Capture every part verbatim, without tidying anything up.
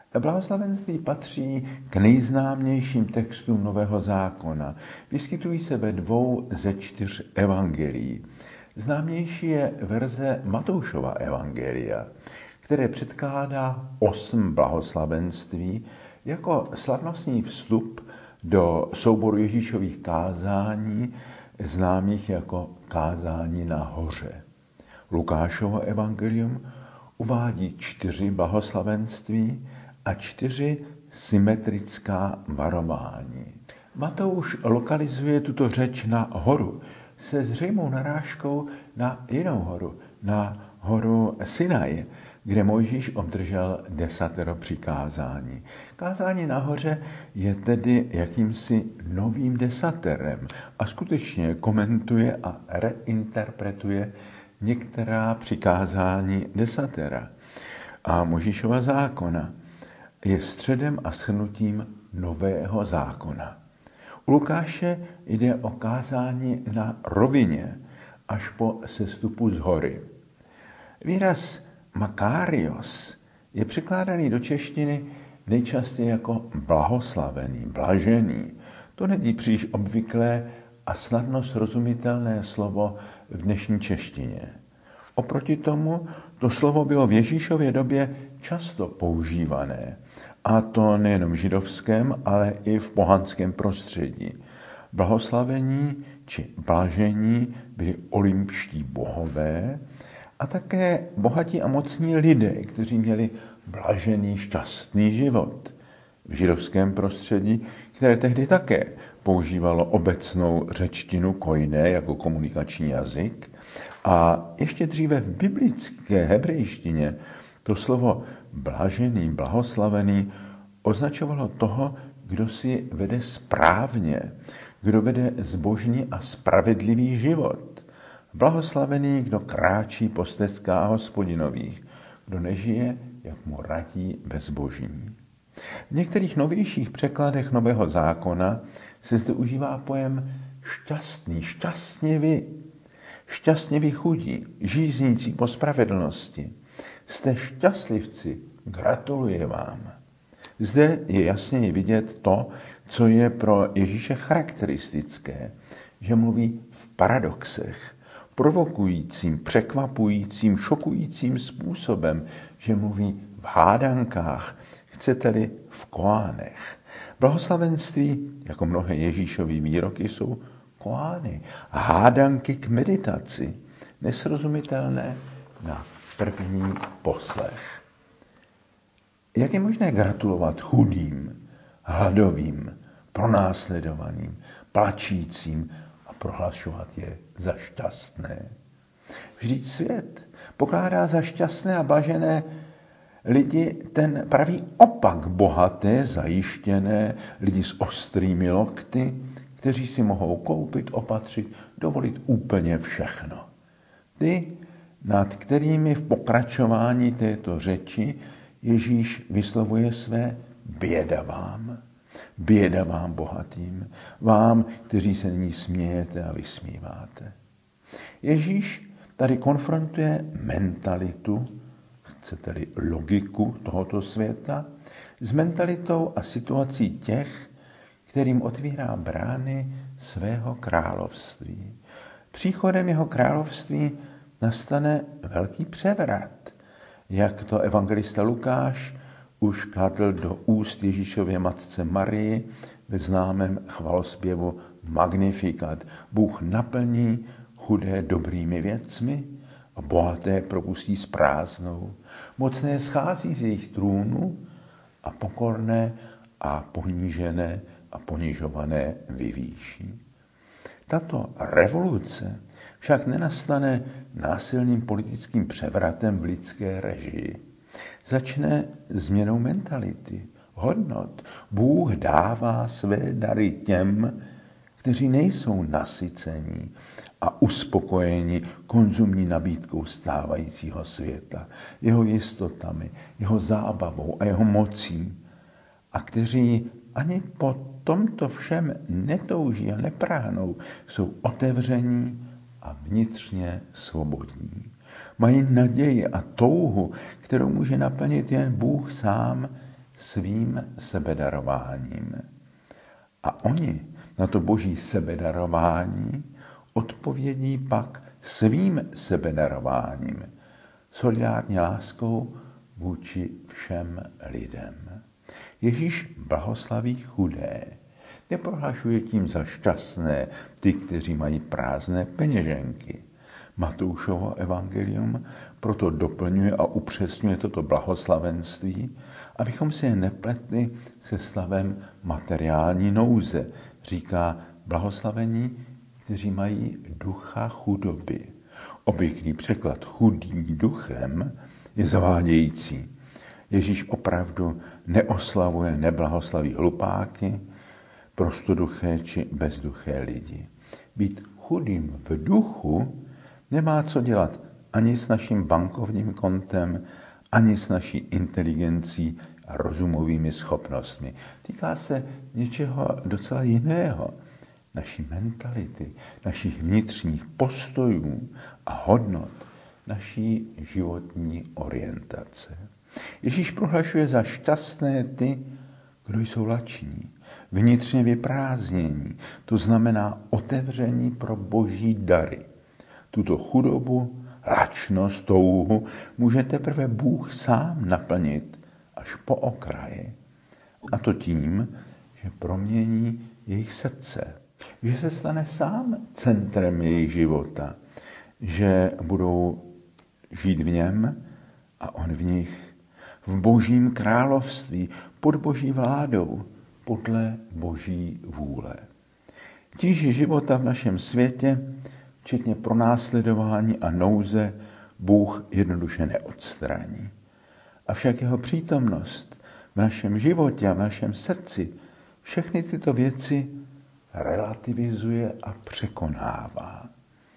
Blahoslavenství patří k nejznámějším textům Nového zákona. Vyskytují se ve dvou ze čtyř evangelií. Známější je verze Matoušova evangelia, které předkládá osm blahoslavenství jako slavnostní vstup do souboru Ježíšových kázání, známých jako kázání na hoře. Lukášovo evangelium uvádí čtyři blahoslavenství a čtyři symetrická varování. Matouš lokalizuje tuto řeč na horu se zřejmou narážkou na jinou horu, na horu Sinaj, kde Mojžíš obdržel desatero přikázání. Kázání nahoře je tedy jakýmsi novým desaterem a skutečně komentuje a reinterpretuje některá přikázání desatera. A Mojžíšova zákona je středem a shrnutím nového zákona. U Lukáše jde o kázání na rovině až po sestupu z hory. Výraz Makarios je překládaný do češtiny nejčastěji jako blahoslavený, blažený. To není příliš obvyklé a snadno srozumitelné slovo v dnešní češtině. Oproti tomu to slovo bylo v Ježíšově době často používané, a to nejenom v židovském, ale i v pohanském prostředí. Blahoslavení či blažení byli olympští bohové a také bohatí a mocní lidé, kteří měli blažený, šťastný život. V židovském prostředí, které tehdy také používalo obecnou řečtinu koiné jako komunikační jazyk, a ještě dříve v biblické hebrejštině to slovo blažený, blahoslavený označovalo toho, kdo si vede správně, kdo vede zbožný a spravedlivý život. Blahoslavený, kdo kráčí po stezkách Hospodinových, kdo nežije, jak mu radí bezbožní. V některých novějších překladech Nového zákona se zde užívá pojem šťastný, šťastně vy, šťastně vy chudí, žíznící po spravedlnosti. Jste šťastlivci, gratuluji vám. Zde je jasněji vidět to, co je pro Ježíše charakteristické, že mluví v paradoxech, provokujícím, překvapujícím, šokujícím způsobem, že mluví v hádankách, chcete-li v koánech. Blahoslavenství, jako mnohé Ježíšovy výroky, jsou koány, hádanky k meditaci, nesrozumitelné na první poslech. Jak je možné gratulovat chudým, hladovým, pronásledovaným, plačícím a prohlašovat je za šťastné? Vždyť svět pokládá za šťastné a blažené lidi ten pravý opak bohaté, zajištěné, lidi s ostrými lokty, kteří si mohou koupit, opatřit, dovolit úplně všechno. Ty, nad kterými v pokračování této řeči Ježíš vyslovuje své běda vám. Běda vám bohatým, vám, kteří se nyní smějete a vysmíváte. Ježíš tady konfrontuje mentalitu, chcete-li logiku tohoto světa, s mentalitou a situací těch, kterým otvírá brány svého království. Příchodem jeho království nastane velký převrat, jak to evangelista Lukáš už kladl do úst Ježíšově matce Marii ve známém chvalospěvu Magnificat. Bůh naplní chudé dobrými věcmi a bohaté propustí s prázdnou. Mocné schází z jejich trůnu a pokorné a ponížené a ponižované vyvýší. Tato revoluce však nenastane násilným politickým převratem v lidské režii. Začne změnou mentality, hodnot. Bůh dává své dary těm, kteří nejsou nasycení a uspokojeni konzumní nabídkou stávajícího světa, jeho jistotami, jeho zábavou a jeho mocí, a kteří ani po tomto všem netouží a neprahnou, jsou otevření a vnitřně svobodní. Mají naději a touhu, kterou může naplnit jen Bůh sám, svým sebedarováním. A oni na to boží sebedarování odpovědí pak svým sebedarováním, solidární láskou vůči všem lidem. Ježíš blahoslaví chudé. Neprohlašuje tím za šťastné ty, kteří mají prázdné peněženky. Matoušovo evangelium proto doplňuje a upřesňuje toto blahoslavenství, abychom si je nepletli se stavem materiální nouze. Říká blahoslavení, kteří mají ducha chudoby. Obvyklý překlad chudý duchem je zavádějící. Ježíš opravdu neoslavuje, neblahoslaví hlupáky, prostoduché či bezduché lidi. Být chudým v duchu nemá co dělat ani s naším bankovním kontem, ani s naší inteligencí a rozumovými schopnostmi. Týká se něčeho docela jiného. Naší mentality, našich vnitřních postojů a hodnot, naší životní orientace. Ježíš prohlašuje za šťastné ty, kdo jsou lační, vnitřně vyprázdnění, to znamená otevření pro boží dary. Tuto chudobu, lačnost, touhu může teprve Bůh sám naplnit až po okraji. A to tím, že promění jejich srdce, že se stane sám centrem jejich života, že budou žít v něm a on v nich, v božím království, pod boží vládou, podle boží vůle. Tíži života v našem světě, včetně pronásledování a nouze, Bůh jednoduše neodstraní. Avšak jeho přítomnost v našem životě a v našem srdci všechny tyto věci relativizuje a překonává.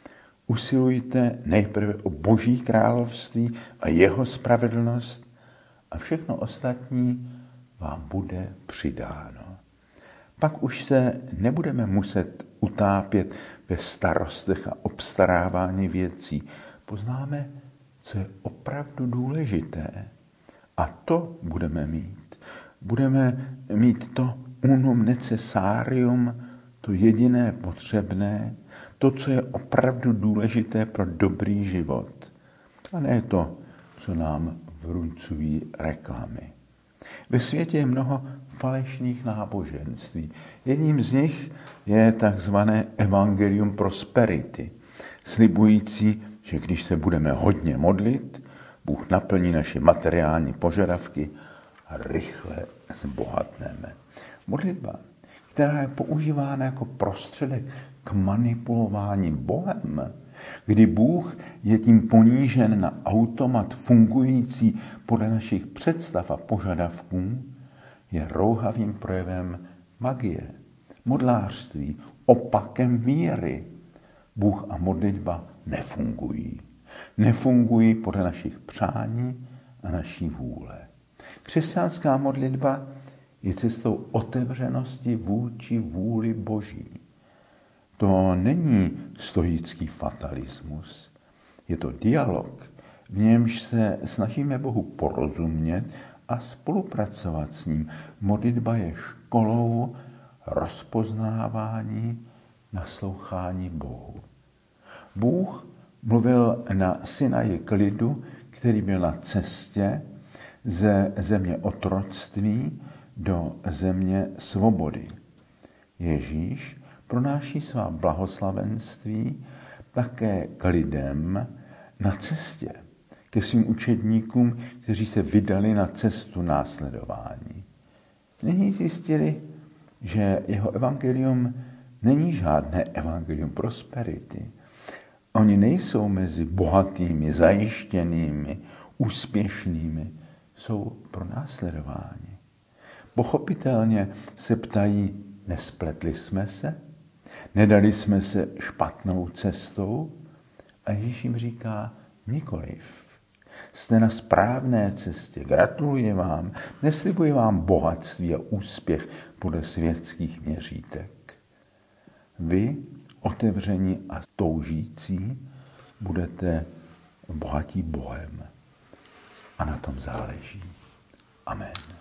Usilujte nejprve o boží království a jeho spravedlnost a všechno ostatní vám bude přidáno. Pak už se nebudeme muset utápět ve starostech a obstarávání věcí. Poznáme, co je opravdu důležité. A to budeme mít. Budeme mít to unum necessarium, to jediné potřebné, to, co je opravdu důležité pro dobrý život. A ne to, co nám vnucují reklamy. Ve světě je mnoho falešných náboženství. Jedním z nich je takzvané evangelium prosperity, slibující, že když se budeme hodně modlit, Bůh naplní naše materiální požadavky a rychle zbohatneme. Modlitba, která je používána jako prostředek k manipulování Bohem, kdy Bůh je tím ponížen na automat fungující podle našich představ a požadavků, je rouhavým projevem magie, modlářství, opakem víry. Bůh a modlitba nefungují. Nefungují podle našich přání a naší vůle. Křesťanská modlitba je cestou otevřenosti vůči vůli Boží. To není stoický fatalismus. Je to dialog, v němž se snažíme Bohu porozumět a spolupracovat s ním. Modlitba je školou rozpoznávání, naslouchání Bohu. Bůh mluvil na Sinaji k lidu, který byl na cestě ze země otroctví do země svobody. Ježíš pronáší svá blahoslavenství také k lidem na cestě, ke svým učedníkům, kteří se vydali na cestu následování. Nyní zjistili, že jeho evangelium není žádné evangelium prosperity. Oni nejsou mezi bohatými, zajištěnými, úspěšnými, jsou pronásledováni. Pochopitelně se ptají, nespletli jsme se? Nedali jsme se špatnou cestou? A Ježíš jim říká, nikoliv. Jste na správné cestě, gratuluji vám, neslibuji vám bohatství a úspěch podle světských měřítek. Vy, otevření a toužící, budete bohatí Bohem. A na tom záleží. Amen.